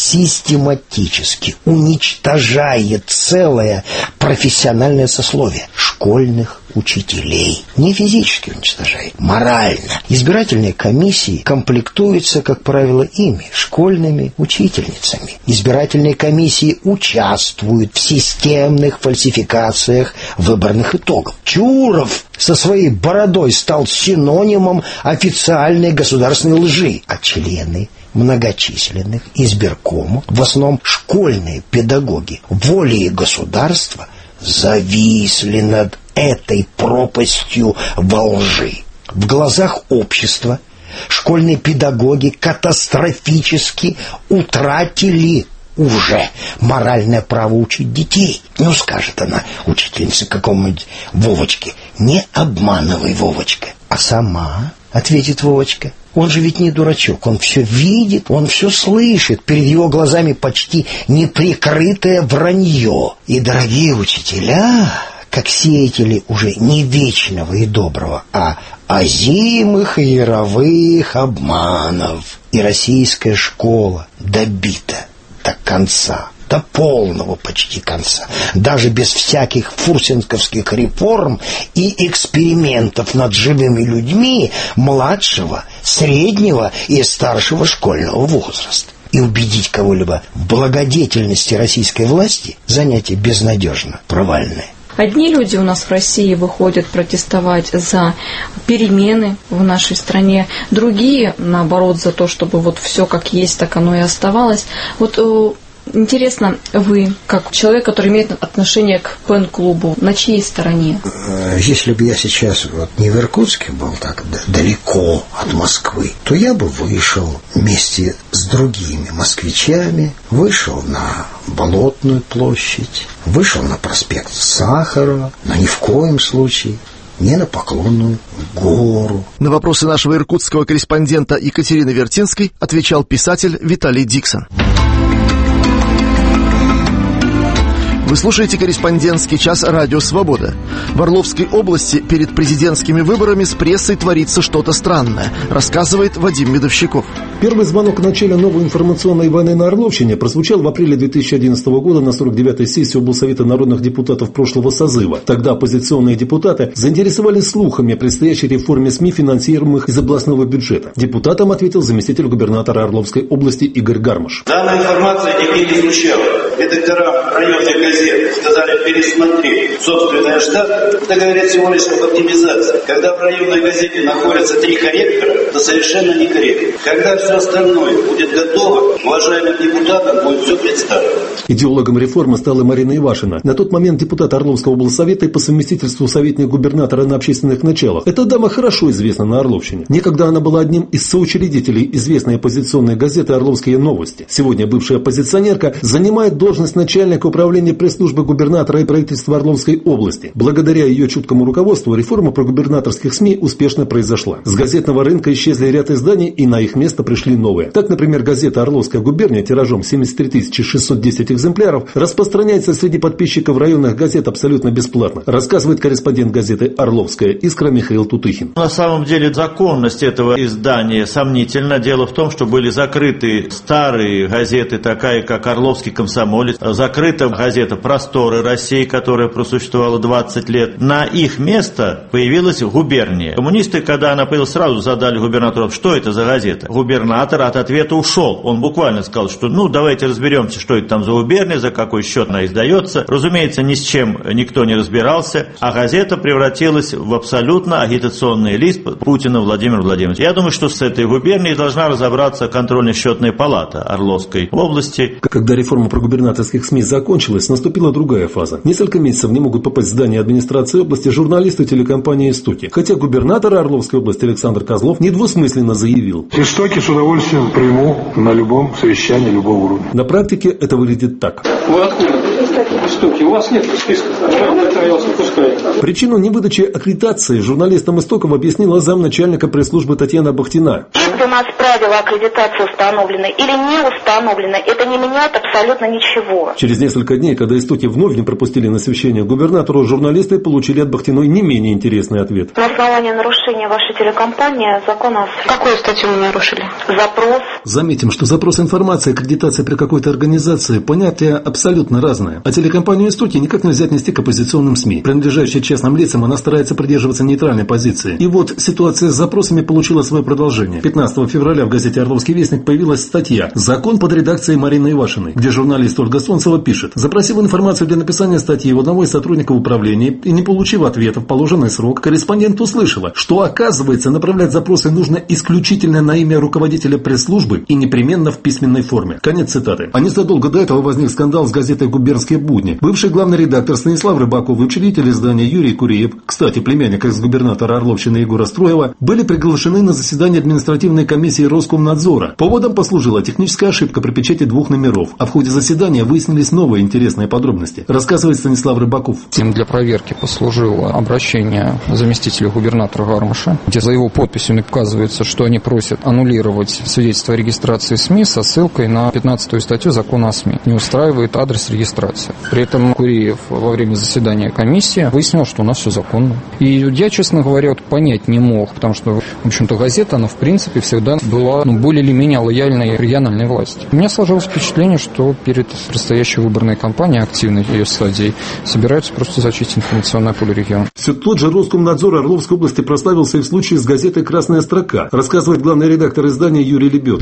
систематически уничтожает целое профессиональное сословие школьных учителей. Не физически уничтожает, морально. Избирательные комиссии комплектуются, как правило, ими, школьными учительницами. Избирательные комиссии участвуют в системных фальсификациях выборных итогов. Чуров со своей бородой стал синонимом официальной государственной лжи, а члены многочисленных избиркомов, в основном школьные педагоги, волей государства зависли над этой пропастью во лжи. В глазах общества школьные педагоги катастрофически утратили уже моральное право учить детей. Ну, скажет она, учительница какому-нибудь Вовочке: не обманывай, Вовочка. А сама, ответит Вовочка, он же ведь не дурачок, он все видит, он все слышит, перед его глазами почти неприкрытое вранье. И, дорогие учителя, как сеятели уже не вечного и доброго, а озимых и яровых обманов. И российская школа добита до конца, до полного почти конца, даже без всяких фурсенковских реформ и экспериментов над живыми людьми младшего, среднего и старшего школьного возраста. И убедить кого-либо в благодетельности российской власти – занятие безнадежно провальное. Одни люди у нас в России выходят протестовать за перемены в нашей стране, другие, наоборот, за то, чтобы вот все как есть, так оно и оставалось. Вот Интересно, вы, как человек, который имеет отношение к пен-клубу, на чьей стороне? Если бы я сейчас вот не в Иркутске был так далеко от Москвы, то я бы вышел вместе с другими москвичами, вышел на Болотную площадь, вышел на проспект Сахарова, но ни в коем случае не на Поклонную гору. На вопросы нашего иркутского корреспондента Екатерины Вертинской отвечал писатель Виталий Диксон. Вы слушаете «Корреспондентский час» Радио «Свобода». В Орловской области перед президентскими выборами с прессой творится что-то странное, рассказывает Вадим Медовщиков. Первый звонок о начале новой информационной войны на Орловщине прозвучал в апреле две тысячи одиннадцатого года на сорок девятой сессии облсовета народных депутатов прошлого созыва. Тогда оппозиционные депутаты заинтересовались слухами о предстоящей реформе СМИ, финансируемых из областного бюджета. Депутатам ответил заместитель губернатора Орловской области Игорь Гармаш. Данная информация нигде не звучала. Редактора районных газет сказали пересмотреть собственный штат. Это говорит всего лишь об оптимизации. Когда в районной газете находятся три корректора, это совершенно некорректно. Когда все остальное будет готово, уважаемым депутатам будет все представлено. Идеологом реформы стала Марина Ивашина. На тот момент депутат Орловского облсовета и по совместительству советник губернатора на общественных началах. Эта дама хорошо известна на Орловщине. Некогда она была одним из соучредителей известной оппозиционной газеты «Орловские новости». Сегодня бывшая оппозиционерка занимает должность начальника управления пресс-службы губернатора и правительства Орловской области. Благодаря ее чуткому руководству реформа прогубернаторских СМИ успешно произошла. С газетного рынка исчезли ряд изданий, и на их место пришли новые. Так, например, газета «Орловская губерния» тиражом семьдесят три тысячи шестьсот десять экземпляров распространяется среди подписчиков районных газет абсолютно бесплатно, рассказывает корреспондент газеты «Орловская Искра» Михаил Тутыхин. На самом деле законность этого издания сомнительна. Дело в том, что были закрыты старые газеты, такая как «Орловский комсомолец», закрыта газета «Просторы России», которая просуществовала двадцать лет. На их место появилась «Губерния». Коммунисты, когда она появилась, сразу задали губернатору, что это за газета. Губернатор от ответа ушел. Он буквально сказал, что ну давайте разберемся, что это там за губерния, за какой счет она издается. Разумеется, ни с чем никто не разбирался, а газета превратилась в абсолютно агитационный лист Путина Владимира Владимировича. Я думаю, что с этой губернией должна разобраться контрольно-счетная палата Орловской области. Когда реформа прогубернаторских СМИ закончилась, наступила другая фаза. Несколько месяцев не могут попасть в здание администрации области журналисты телекомпании «Истоки». Хотя губернатор Орловской области Александр Козлов недвусмысленно заявил: «Истоки с удовольствием приму на любом совещании любого уровня». На практике это выглядит так. Вы откуда? Истоки. У вас нет списка. Я вас выпускаю. Причину невыдачи аккредитации журналистам «Истоков» объяснила замначальника пресс-службы Татьяна Бахтина. Если у нас правила аккредитации установлены или не установлены, это не меняет абсолютно ничего. Через несколько дней, когда «Истоки» вновь не пропустили на совещание губернатору, журналисты получили от Бахтиной не менее интересный ответ. На основании нарушения вашей телекомпании закона... Какую статью мы нарушили? Запрос. Заметим, что запрос информации, аккредитация при какой-то организации — понятие абсолютно разное. А телекомпанию «Истоки» никак нельзя отнести к оппозиционным СМИ. Принадлежащей частным лицам, она старается придерживаться нейтральной позиции. И вот ситуация с запросами получила свое продолжение. пятнадцатого февраля в газете «Орловский вестник» появилась статья «Закон» под редакцией Марины Ивашиной, где журналист Ольга Солнцева пишет: запросив информацию для написания статьи у одного из сотрудников управления и не получив ответа в положенный срок, корреспондент услышала, что, оказывается, направлять запросы нужно исключительно на имя руководителя пресс-службы и непременно в письменной форме. Конец цитаты. А незадолго до этого возник скандал с газетой «Губернские будни». Бывший главный редактор Станислав Рыбаков и учредитель издания Юрий Куреев, кстати, племянник экс-губернатора Орловщины Егора Строева, были приглашены на заседание административной комиссии Роскомнадзора. Поводом послужила техническая ошибка при печати двух номеров, а в ходе заседания выяснились новые интересные подробности, рассказывает Станислав Рыбаков. Тем для проверки послужило обращение заместителя губернатора Гармаша, где за его подписью указывается, что они просят аннулировать свидетельство о регистрации СМИ со ссылкой на пятнадцатую статью закона о СМИ. Не устраивает адрес регистрации. При этом Куреев во время заседания комиссии выяснил, что у нас все законно. И я, честно говоря, вот понять не мог, потому что, в общем-то, газета, она в принципе всегда была ну, более или менее лояльной региональной власти. У меня сложилось впечатление, что перед предстоящей выборной кампанией, активной ее стадией, собираются просто зачистить информационное поле региона. Все тот же Роскомнадзор Орловской области прославился и в случае с газетой «Красная строка», рассказывает главный редактор издания Юрий Лебедкин.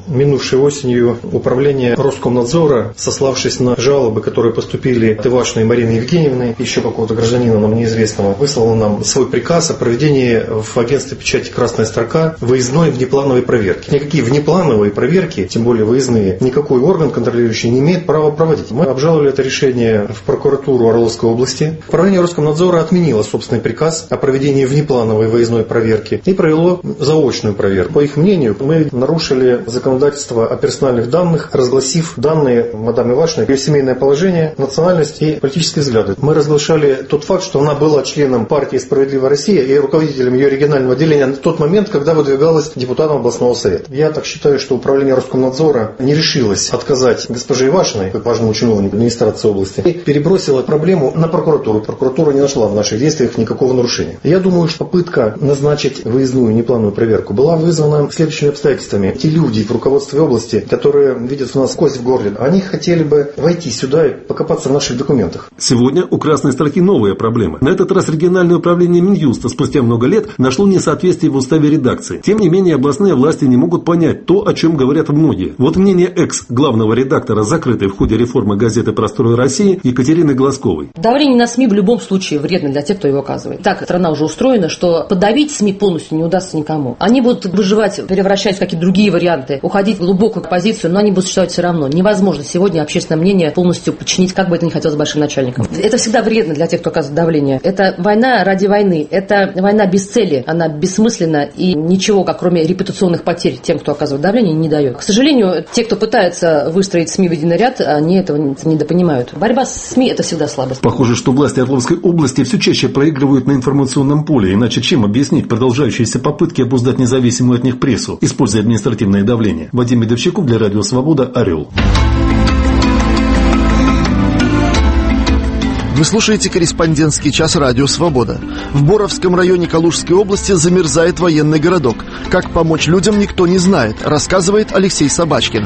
минувшей осенью управление Роскомнадзора, сославшись на жалобы, которые поступили от Ивашиной Марины Евгеньевны, еще какого-то гражданина нам неизвестного, выслало нам свой приказ о проведении в агентстве печати «Красная строка» выездной внеплановой проверки. Никакие внеплановые проверки, тем более выездные, никакой орган контролирующий не имеет права проводить. Мы обжаловали это решение в прокуратуру Орловской области. Управление Роскомнадзора отменило собственный приказ о проведении внеплановой выездной проверки и провело заочную проверку. По их мнению, мы нарушили законодательство о персональных данных, разгласив данные мадам Ивашиной, ее семейное положение, национальность и политические взгляды. Мы разглашали тот факт, что она была членом партии «Справедливая Россия» и руководителем ее регионального отделения на тот момент, когда выдвигалась депутатом областного совета. Я так считаю, что управление Роскомнадзора не решилось отказать госпоже Ивашиной, как важному чиновнику администрации области, и перебросило проблему на прокуратуру. Прокуратура не нашла в наших действиях никакого нарушения. Я думаю, что попытка назначить выездную неплановую проверку была вызвана следующими обстоятельствами. Те люди в руководстве области, которые видят в нас кость в горле, они хотели бы войти сюда и покопаться в наших документах. Сегодня у «Красной строки» новая проблема. На этот раз региональное управление Минюста спустя много лет нашло несоответствие в уставе редакции. Тем не менее, областные власти не могут понять то, о чем говорят многие. Вот мнение экс-главного редактора закрытой в ходе реформы газеты «Просторы России» Екатерины Глазковой. Давление на СМИ в любом случае вредно для тех, кто его оказывает. Так страна уже устроена, что подавить СМИ полностью не удастся никому. Они будут выживать, превращать в какие-то другие варианты, уходить в глубокую позицию, но они будут существовать все равно. Невозможно сегодня общественное мнение полностью подчинить, как бы это ни хотелось, большим начальникам. Это всегда вредно для тех, кто оказывает давление. Это война ради войны. Это война без цели. Она бессмысленна и ничего, как кроме репутационных потерь тем, кто оказывает давление, не дает. К сожалению, те, кто пытается выстроить СМИ в единый ряд, они этого недопонимают. Борьба с СМИ – это всегда слабость. Похоже, что власти Орловской области все чаще проигрывают на информационном поле. Иначе чем объяснить продолжающиеся попытки обуздать независимую от них прессу, используя административное давление? Вадим Медовчаков для Радио Свобода, Орел. Вы слушаете корреспондентский час «Радио Свобода». В Боровском районе Калужской области замерзает военный городок. Как помочь людям, никто не знает, рассказывает Алексей Собачкин.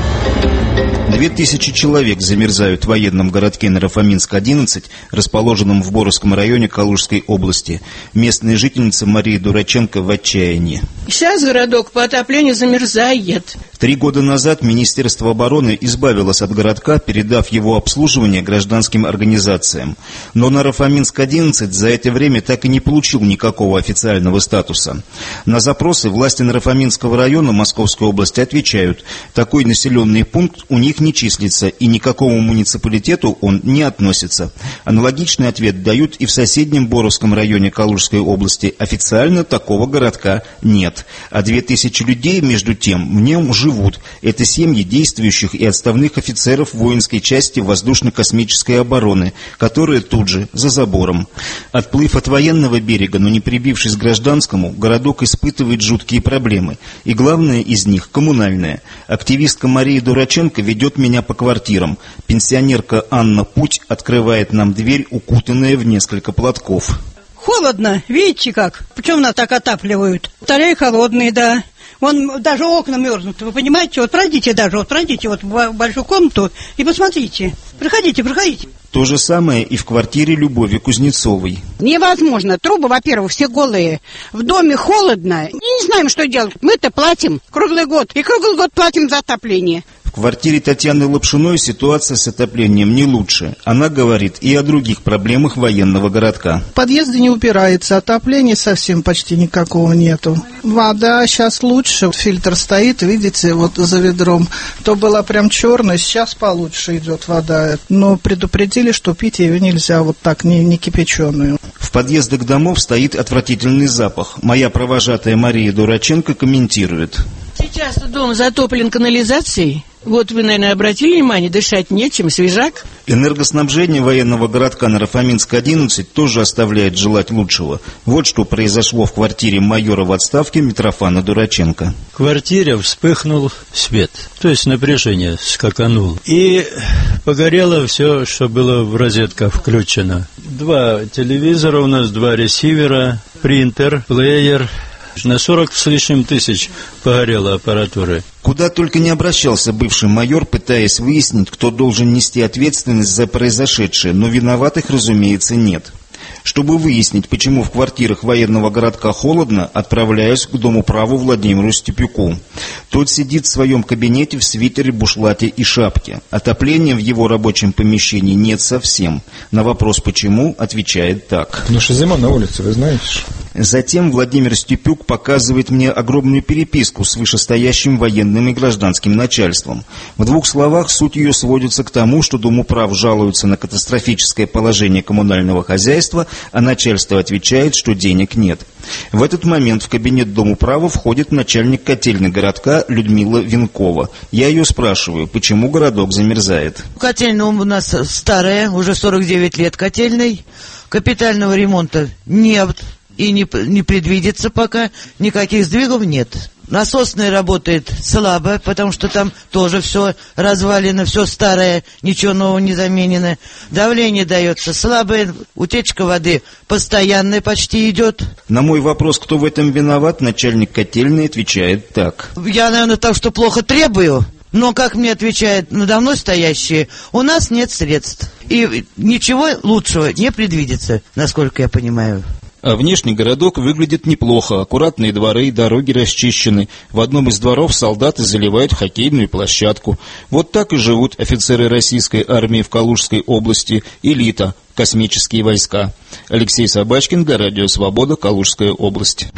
Две тысячи человек замерзают в военном городке Нарафаминск одиннадцать, расположенном в Боровском районе Калужской области. Местная жительница Мария Дураченко в отчаянии. Сейчас городок по отоплению замерзает. Три года назад Министерство обороны избавилось от городка, передав его обслуживание гражданским организациям. Но Нарафаминск одиннадцать за это время так и не получил никакого официального статуса. На запросы власти Нарафаминского района Московской области отвечают: такой населенный пункт у них не числится, и никакому муниципалитету он не относится. Аналогичный ответ дают и в соседнем Боровском районе Калужской области. Официально такого городка нет. А две тысячи людей, между тем, в нем живут. Это семьи действующих и отставных офицеров воинской части воздушно-космической обороны, которые тут же, за забором. Отплыв от военного берега, но не прибившись к гражданскому, городок испытывает жуткие проблемы. И главное из них – коммунальное. Активистка Мария Дураченко ведет меня по квартирам. Пенсионерка Анна Путь открывает нам дверь, укутанная в несколько платков. Холодно, видите как? Почему нас так отапливают? Батареи холодные, да. Вон даже окна мерзнут, вы понимаете? Вот пройдите даже, вот пройдите вот в большую комнату и посмотрите. Проходите, проходите. То же самое и в квартире Любови Кузнецовой. Невозможно. Трубы, во-первых, все голые. В доме холодно. И не знаем, что делать. Мы-то платим круглый год. И круглый год платим за отопление. В квартире Татьяны Лапшиной ситуация с отоплением не лучше. Она говорит и о других проблемах военного городка. Подъезды не упирается, отопления совсем почти никакого нету. Вода сейчас лучше, фильтр стоит, видите, вот за ведром. То была прям черная, сейчас получше идет вода. Но предупредили, что пить ее нельзя вот так, не, не кипяченую. В подъездах домов стоит отвратительный запах. Моя провожатая Мария Дураченко комментирует. Сейчас дом затоплен канализацией. Вот вы, наверное, обратили внимание, дышать нечем, свежак. Энергоснабжение военного городка Нарафаминск одиннадцать тоже оставляет желать лучшего. Вот что произошло в квартире майора в отставке Митрофана Дураченко. В квартире вспыхнул свет, то есть напряжение скакануло. И погорело все, что было в розетках включено. Два телевизора у нас, два ресивера, принтер, плеер. На сорок с лишним тысяч погорела аппаратура. Куда только не обращался бывший майор, пытаясь выяснить, кто должен нести ответственность за произошедшее, но виноватых, разумеется, нет. Чтобы выяснить, почему в квартирах военного городка холодно, отправляюсь к домуправу Владимиру Степюку. Тот сидит в своем кабинете в свитере, бушлате и шапке. Отопления в его рабочем помещении нет совсем. На вопрос «почему?» отвечает так. Потому что зима на улице, вы знаете. Затем Владимир Степюк показывает мне огромную переписку с вышестоящим военным и гражданским начальством. В двух словах суть ее сводится к тому, что Домуправ жалуется на катастрофическое положение коммунального хозяйства, а начальство отвечает, что денег нет. В этот момент в кабинет Домуправа входит начальник котельной городка Людмила Венкова. Я ее спрашиваю, почему городок замерзает. Котельная у нас старая, уже сорок девять лет котельной. Капитального ремонта нет и не, не предвидится пока, никаких сдвигов нет. Насосная работает слабо, потому что там тоже все развалено, все старое, ничего нового не заменено. Давление дается слабое, утечка воды постоянная почти идет. На мой вопрос, кто в этом виноват, начальник котельной отвечает так. Я, наверное, так что плохо требую. Но, как мне отвечают надо мной стоящие, у нас нет средств. И ничего лучшего не предвидится, насколько я понимаю. А внешний городок выглядит неплохо. Аккуратные дворы, дороги расчищены. В одном из дворов солдаты заливают хоккейную площадку. Вот так и живут офицеры российской армии в Калужской области. Элита. Космические войска. Алексей Собачкин для Радио Свобода, Калужская область.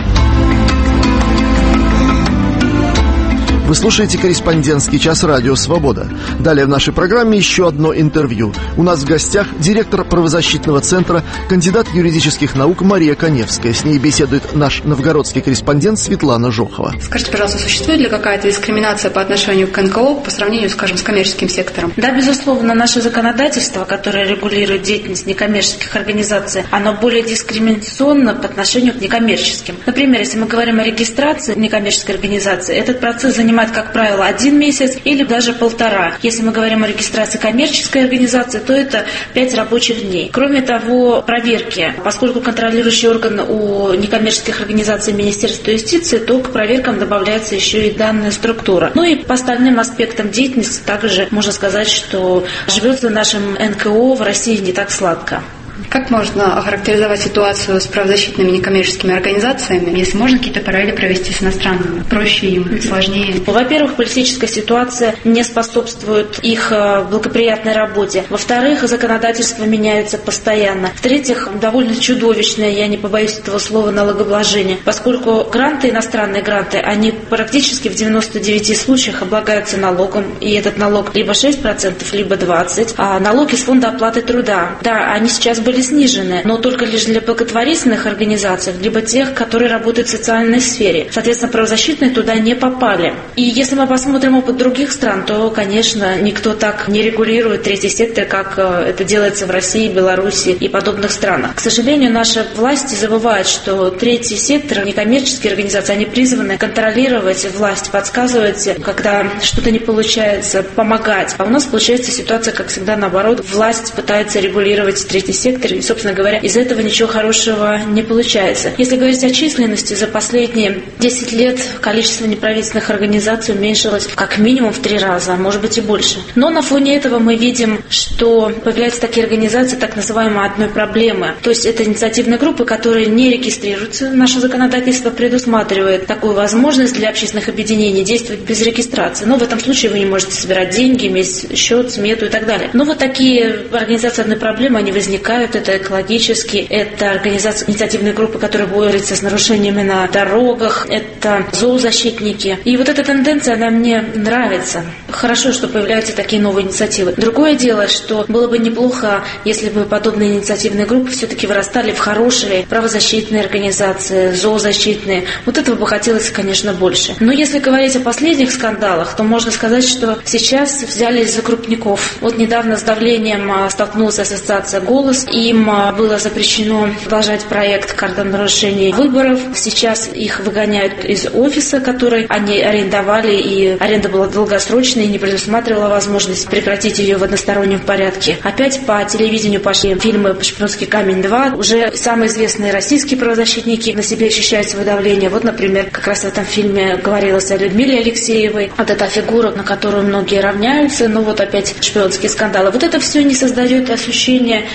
Вы слушаете «Корреспондентский час» Радио «Свобода». Далее в нашей программе еще одно интервью. У нас в гостях директор правозащитного центра, кандидат юридических наук Мария Коневская. С ней беседует наш новгородский корреспондент Светлана Жохова. Скажите, пожалуйста, существует ли какая-то дискриминация по отношению к эн ка о по сравнению, скажем, с коммерческим сектором? Да, безусловно, наше законодательство, которое регулирует деятельность некоммерческих организаций, оно более дискриминационно по отношению к некоммерческим. Например, если мы говорим о регистрации некоммерческой организации, этот процесс занимает, как правило, один месяц или даже полтора. Если мы говорим о регистрации коммерческой организации, то это пять рабочих дней. Кроме того, проверки. Поскольку контролирующий орган у некоммерческих организаций Министерства юстиции, то к проверкам добавляется еще и данная структура. Ну и по остальным аспектам деятельности также можно сказать, что живется нашим эн ка о в России не так сладко. Как можно охарактеризовать ситуацию с правозащитными некоммерческими организациями, если можно какие-то параллели провести с иностранными? Проще им, сложнее? Во-первых, политическая ситуация не способствует их благоприятной работе. Во-вторых, законодательство меняется постоянно. В-третьих, довольно чудовищное, я не побоюсь этого слова, налогообложение, поскольку гранты, иностранные гранты, они практически в девяноста девяти случаях облагаются налогом, и этот налог либо шесть процентов, либо двадцать процентов, а налог из фонда оплаты труда. Да, они сейчас были снижены, но только лишь для благотворительных организаций, либо тех, которые работают в социальной сфере. Соответственно, правозащитные туда не попали. И если мы посмотрим опыт других стран, то, конечно, никто так не регулирует третий сектор, как это делается в России, Беларуси и подобных странах. К сожалению, наши власти забывают, что третий сектор, некоммерческие организации, они призваны контролировать власть, подсказывать, когда что-то не получается, помогать. А у нас получается ситуация, как всегда, наоборот. Власть пытается регулировать третий сектор, и, собственно говоря, из этого ничего хорошего не получается. Если говорить о численности, за последние десять лет количество неправительственных организаций уменьшилось как минимум в три раза, а может быть и больше. Но на фоне этого мы видим, что появляются такие организации, так называемые одной проблемы. То есть это инициативные группы, которые не регистрируются. Наше законодательство предусматривает такую возможность для общественных объединений действовать без регистрации. Но в этом случае вы не можете собирать деньги, иметь счет, смету и так далее. Но вот такие организации одной проблемы, они возникают. Это экологически, это организация, инициативные группы, которые борются с нарушениями на дорогах, это зоозащитники. И вот эта тенденция, она мне нравится. Хорошо, что появляются такие новые инициативы. Другое дело, что было бы неплохо, если бы подобные инициативные группы все-таки вырастали в хорошие правозащитные организации, зоозащитные. Вот этого бы хотелось, конечно, больше. Но если говорить о последних скандалах, то можно сказать, что сейчас взялись за крупников. Вот недавно с давлением столкнулась ассоциация «Голос», и им было запрещено продолжать проект «Картонарушение выборов». Сейчас их выгоняют из офиса, который они арендовали, и аренда была долгосрочной и не предусматривала возможность прекратить ее в одностороннем порядке. Опять по телевидению пошли фильмы «Шпионский камень два». Уже самые известные российские правозащитники на себе ощущают свое давление. Вот, например, как раз в этом фильме говорилось о Людмиле Алексеевой. Вот эта фигура, на которую многие равняются, но вот опять шпионские скандалы. Вот это все не создает ощущения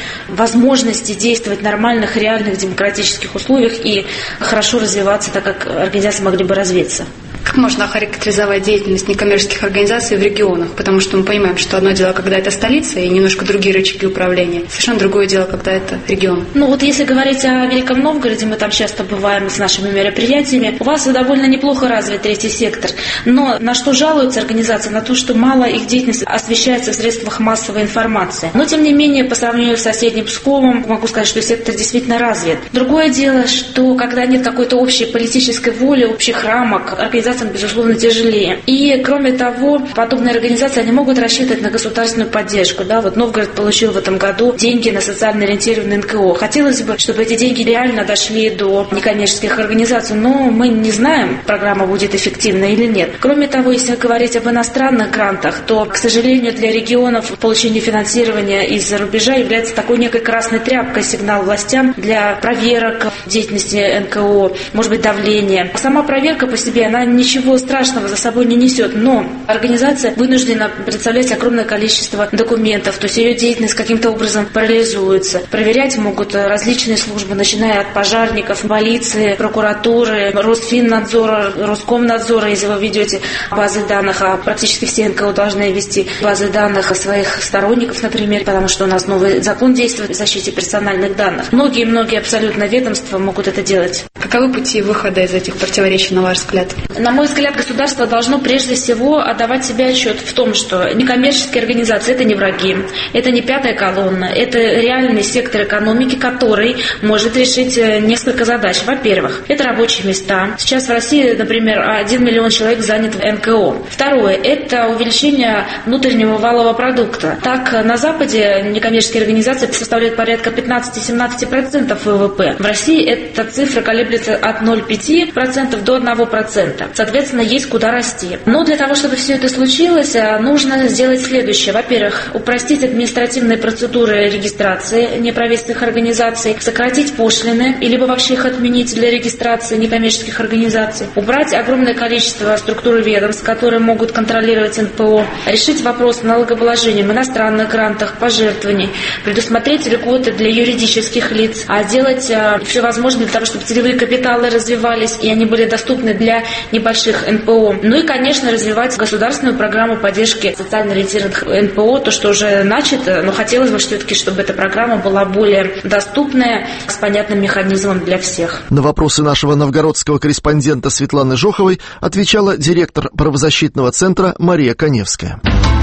возможности действовать в нормальных, реальных демократических условиях и хорошо развиваться, так как организации могли бы развиться. Как можно охарактеризовать деятельность некоммерческих организаций в регионах? Потому что мы понимаем, что одно дело, когда это столица и немножко другие рычаги управления. Совершенно другое дело, когда это регион. Ну вот если говорить о Великом Новгороде, мы там часто бываем с нашими мероприятиями, у вас довольно неплохо развит третий сектор. Но на что жалуются организации? На то, что мало их деятельности освещается в средствах массовой информации. Но тем не менее, по сравнению с соседним Псковом, могу сказать, что сектор действительно развит. Другое дело, что когда нет какой-то общей политической воли, общих рамок, организации безусловно, тяжелее. И, кроме того, подобные организации, они могут рассчитывать на государственную поддержку. Да? Вот Новгород получил в этом году деньги на социально ориентированные эн ка о. Хотелось бы, чтобы эти деньги реально дошли до некоммерческих организаций, но мы не знаем, программа будет эффективна или нет. Кроме того, если говорить об иностранных грантах, то, к сожалению, для регионов получение финансирования из-за рубежа является такой некой красной тряпкой, сигнал властям для проверок деятельности эн ка о, может быть, давления. Сама проверка по себе, она не ничего страшного за собой не несет, но организация вынуждена представлять огромное количество документов, то есть ее деятельность каким-то образом парализуется. Проверять могут различные службы, начиная от пожарников, полиции, прокуратуры, Росфиннадзора, Роскомнадзора, если вы ведете базы данных, а практически все эн ка о должны вести базы данных о своих сторонников, например, потому что у нас новый закон действует о защите персональных данных. Многие-многие абсолютно ведомства могут это делать. Каковы пути выхода из этих противоречий, на ваш взгляд? На мой взгляд, государство должно прежде всего отдавать себе отчет в том, что некоммерческие организации – это не враги, это не пятая колонна, это реальный сектор экономики, который может решить несколько задач. Во-первых, это рабочие места. Сейчас в России, например, один миллион человек занят в эн ка о. Второе – это увеличение внутреннего валового продукта. Так, на Западе некоммерческие организации составляют порядка пятнадцать-семнадцать процентов вэ вэ пэ. В России эта цифра колеблется от ноль целых пять десятых процента до одного процента. Соответственно, есть куда расти. Но для того, чтобы все это случилось, нужно сделать следующее. Во-первых, упростить административные процедуры регистрации неправительственных организаций, сократить пошлины, либо вообще их отменить для регистрации некоммерческих организаций, убрать огромное количество структур и ведомств, которые могут контролировать эн пэ о, решить вопрос с налогообложением иностранных грантах, пожертвований, предусмотреть льготы для юридических лиц, а делать все возможное для того, чтобы целевые капиталы развивались и они были доступны для небольших эн пэ о. Ну и, конечно, развивать государственную программу поддержки социально ориентированных эн пэ о, то, что уже начато, но хотелось бы все-таки, чтобы эта программа была более доступная, с понятным механизмом для всех. На вопросы нашего новгородского корреспондента Светланы Жоховой отвечала директор правозащитного центра Мария Коневская.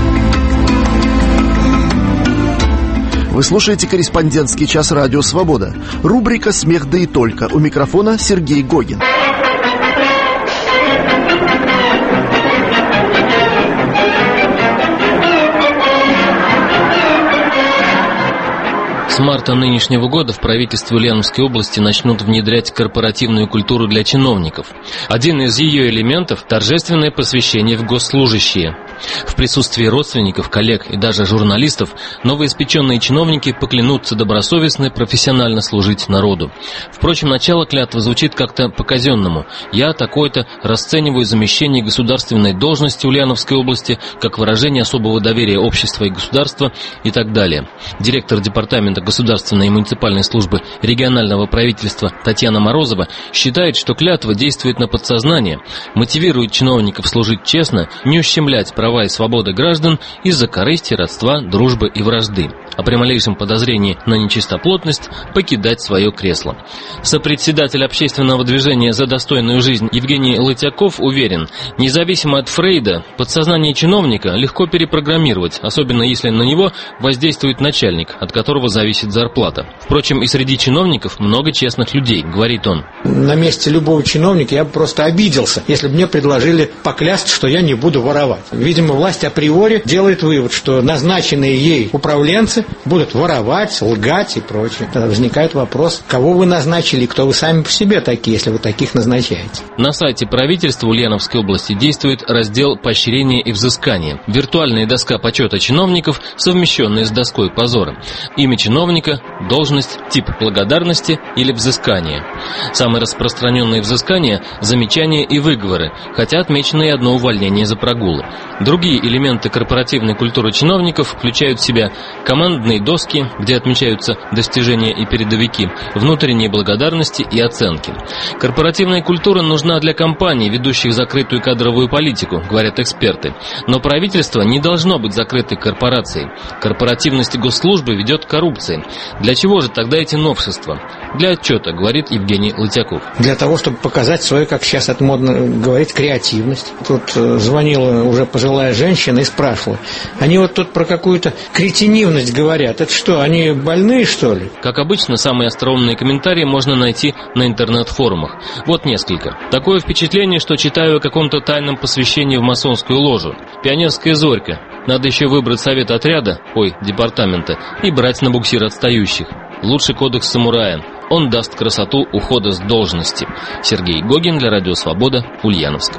Вы слушаете «Корреспондентский час» радио «Свобода». Рубрика «Смех да и только». У микрофона Сергей Гогин. С марта нынешнего года в правительстве Ульяновской области начнут внедрять корпоративную культуру для чиновников. Один из ее элементов – торжественное посвящение в госслужащие. В присутствии родственников, коллег и даже журналистов новоиспеченные чиновники поклянутся добросовестно и профессионально служить народу. Впрочем, начало клятвы звучит как-то по-казенному. Я такой-то расцениваю замещение государственной должности Ульяновской области как выражение особого доверия общества и государства и так далее. Директор департамента государственной и муниципальной службы регионального правительства Татьяна Морозова считает, что клятва действует на подсознание, мотивирует чиновников служить честно, не ущемлять права и свободы граждан из-за корысти, родства, дружбы и вражды, а при малейшем подозрении на нечистоплотность покидать свое кресло. Сопредседатель общественного движения «За достойную жизнь» Евгений Лытяков уверен, независимо от Фрейда, подсознание чиновника легко перепрограммировать, особенно если на него воздействует начальник, от которого зависит зарплата. Впрочем, и среди чиновников много честных людей, говорит он. На месте любого чиновника я бы просто обиделся, если бы мне предложили поклясться, что я не буду воровать. Видимо, власть априори делает вывод, что назначенные ей управленцы будут воровать, лгать и прочее. Тогда возникает вопрос, кого вы назначили и кто вы сами по себе такие, если вы таких назначаете. На сайте правительства Ульяновской области действует раздел «Поощрение и взыскание». Виртуальная доска почета чиновников, совмещенная с доской позора. Имя чиновника, должность, тип благодарности или взыскания. Самые распространенные взыскания – замечания и выговоры, хотя отмечено и одно увольнение за прогулы. Другие элементы корпоративной культуры чиновников включают в себя командные доски, где отмечаются достижения и передовики, внутренние благодарности и оценки. Корпоративная культура нужна для компаний, ведущих закрытую кадровую политику, говорят эксперты. Но правительство не должно быть закрытой корпорацией. Корпоративность госслужбы ведет к коррупции. Для чего же тогда эти новшества? Для отчета, говорит Евгений Лытяков. Для того, чтобы показать свою, как сейчас это модно говорить, креативность. Тут э, звонила уже пожилая женщина и спрашивала. Они вот тут про какую-то кретинивность говорят. Это что, они больные, что ли? Как обычно, самые остроумные комментарии можно найти на интернет-форумах. Вот несколько. Такое впечатление, что читаю о каком-то тайном посвящении в масонскую ложу. Пионерская зорька. Надо еще выбрать совет отряда, ой, департамента, и брать на буксир отстающих. Лучший кодекс самурая. Он даст красоту ухода с должности. Сергей Гогин для Радио Свобода, Ульяновск.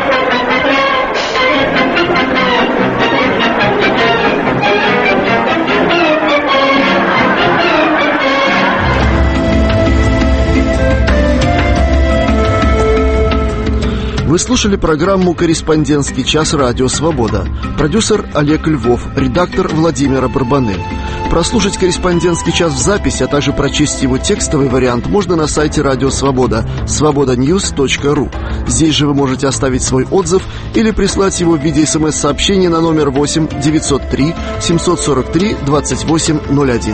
Вы слушали программу «Корреспондентский час. Радио Свобода». Продюсер Олег Львов, редактор Владимира Барбаны. Прослушать «Корреспондентский час» в записи, а также прочесть его текстовый вариант можно на сайте Радио Свобода свобода ньюс точка ру. Здесь же вы можете оставить свой отзыв или прислать его в виде смс-сообщения на номер восемь девятьсот три семьсот сорок три двадцать восемь ноль один.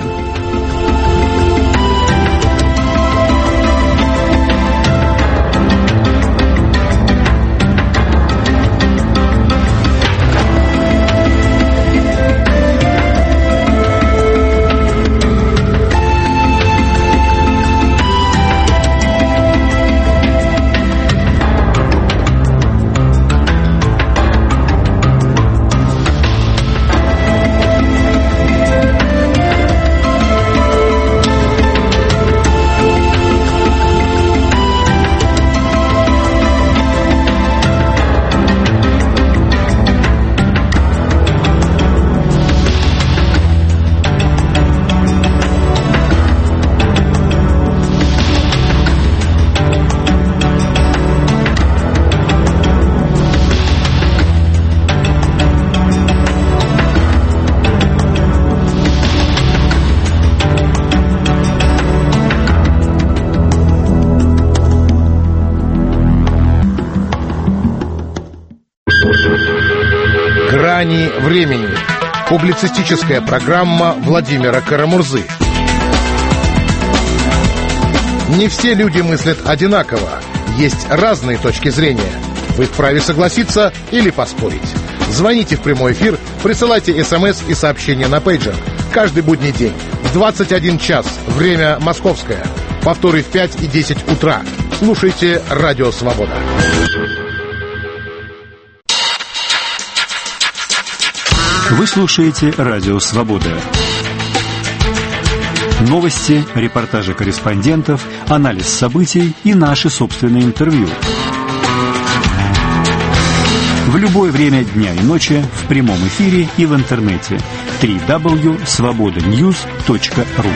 «Грани времени». Публицистическая программа Владимира Карамурзы. Не все люди мыслят одинаково. Есть разные точки зрения. Вы вправе согласиться или поспорить. Звоните в прямой эфир, присылайте смс и сообщения на пейджер. Каждый будний день в двадцать один час, время московское. Повторы в пять и десять утра. Слушайте «Радио Свобода». Вы слушаете «Радио Свобода». Новости, репортажи корреспондентов, анализ событий и наши собственные интервью. В любое время дня и ночи в прямом эфире и в интернете. дабл ю дабл ю дабл ю точка свобода ньюс точка ру.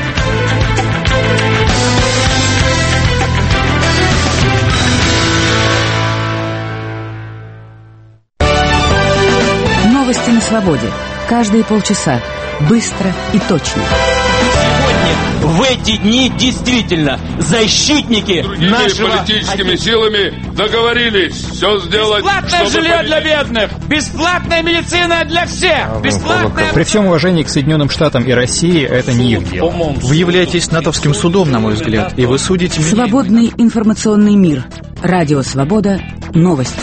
Новости на свободе. Каждые полчаса. Быстро и точно. Сегодня, в эти дни, действительно, защитники Другими нашего... политическими силами договорились все сделать, Бесплатное чтобы жилье победить. для бедных! Бесплатная медицина для всех! Бесплатная... При всем уважении к Соединенным Штатам и России, это не их дело. Вы являетесь натовским судом, на мой взгляд, и вы судите меня... Свободный информационный мир. Радио Свобода. Новости.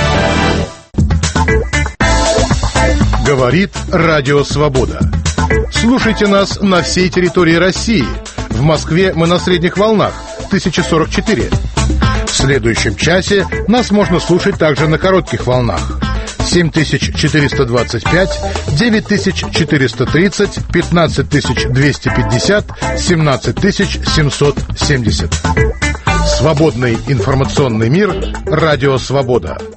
Говорит Радио Свобода. Слушайте нас на всей территории России. В Москве мы на средних волнах тысяча сорок четыре. В следующем часе нас можно слушать также на коротких волнах семь тысяч четыреста двадцать пять, девять тысяч четыреста тридцать, пятнадцать тысяч двести пятьдесят, семнадцать тысяч семьсот семьдесят. Свободный информационный мир. Радио Свобода.